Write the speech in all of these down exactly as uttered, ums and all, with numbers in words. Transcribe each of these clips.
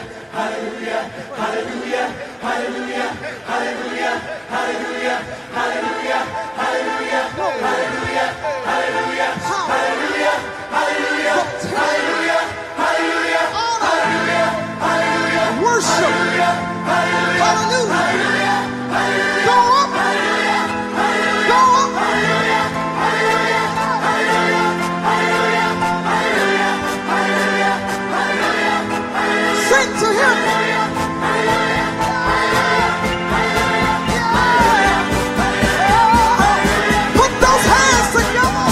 hallelujah, hallelujah, hallelujah, hallelujah, hallelujah, hallelujah, hallelujah, hallelujah, hallelujah, hallelujah, hallelujah, hallelujah, hallelujah, hallelujah, hallelujah, worship, hallelujah, hallelujah, hallelujah, hallelujah, go up, hallelujah, hallelujah, go up, hallelujah, hallelujah, hallelujah, hallelujah, hallelujah, hallelujah, hallelujah, hallelujah, sing to him. Put those hands together.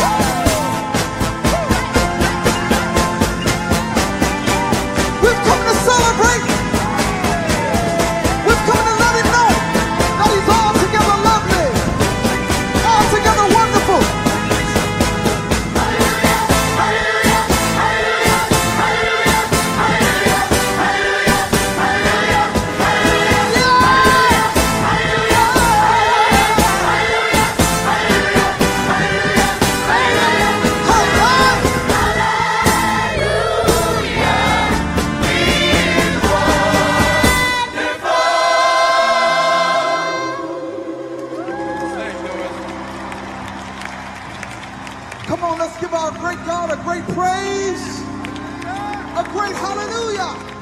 We've come to celebrate. We've come to let him know that he's altogether lovely, altogether wonderful. Come on, let's give our great God a great praise, a great hallelujah.